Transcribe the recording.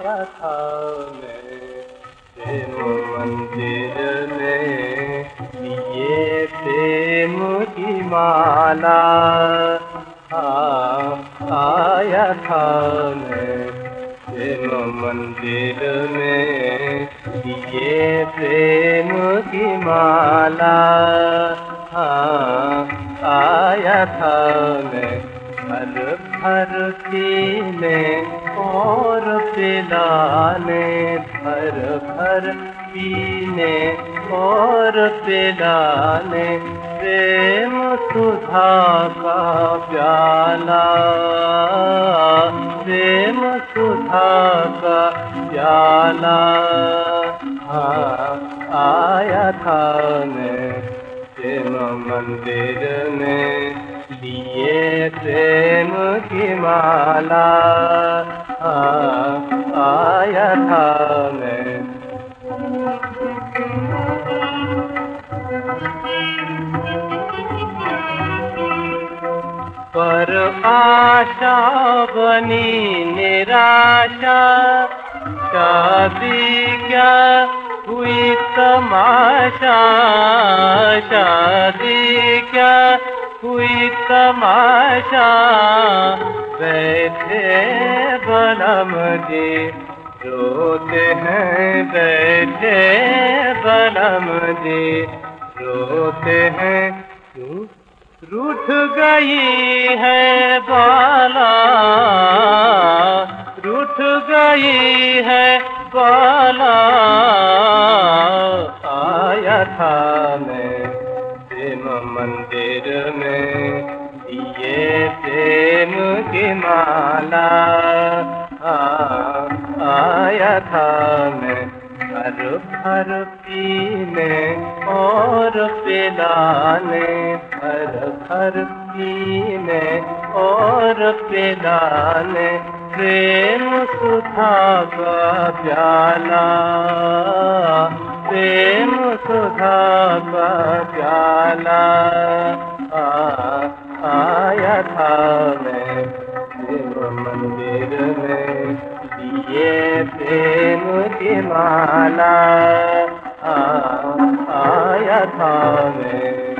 आया था मैं प्रेम मंदिर में, ये प्रेम की माला। आया था मैं प्रेम मंदिर में, ये प्रेम की माला। आया था मैं भर भर पीने और पिलाने, भर भर पीने और पिलाने, प्रेम सुधा का प्याला, प्रेम सुधा का प्याला। आया था मैं प्रेम मंदिर में, लिए प्रेम की माला। आया था मैं पर आशा बनी निराशा, शादी क्या हुई तमाशा, शादी क्या हुई तमाशा। बैठे बलम जी रोते हैं, बैठे बलम जी रोते हैं। क्यों रूठ गई है बाला, रूठ गई है बाला। आया था मैं प्रेम मंदिर में, ये प्रेम की माला। आया था मैं भर भर पीने और पिलाने, भर भर पीने और पिलाने, प्रेम सुधा का प्याला, प्रेम सुधा का प्याला। आया था मैं प्रेम मंदिर में, ये प्रेम की माला। आया था मैं